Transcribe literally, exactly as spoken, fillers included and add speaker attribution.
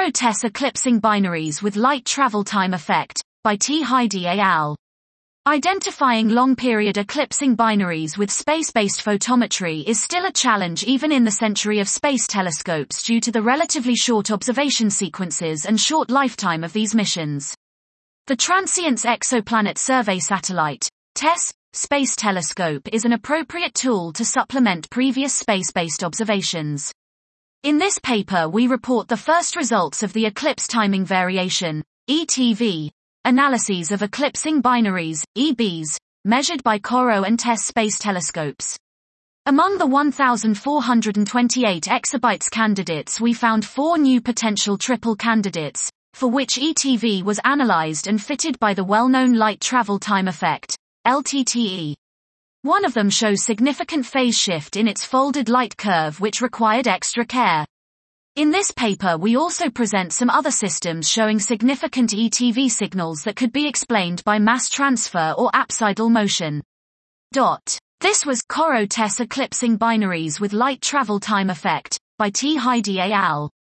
Speaker 1: Corot-TESS eclipsing binaries with light travel time effect, by T. Heidi et al. Identifying long-period eclipsing binaries with space-based photometry is still a challenge even in the century of space telescopes due to the relatively short observation sequences and short lifetime of these missions. The Transients Exoplanet Survey Satellite, TESS, Space Telescope is an appropriate tool to supplement previous space-based observations. In this paper we report the first results of the eclipse timing variation, E T V, analyses of eclipsing binaries, E Bs, measured by Corot and TESS space telescopes. Among the one thousand four hundred twenty-eight exabytes candidates we found four new potential triple candidates, for which E T V was analyzed and fitted by the well-known light travel time effect, L T T E. One of them shows significant phase shift in its folded light curve which required extra care. In this paper we also present some other systems showing significant E T V signals that could be explained by mass transfer or apsidal motion. Dot. This was Corot-TESS eclipsing binaries with light travel time effect, by T. Heidi et al.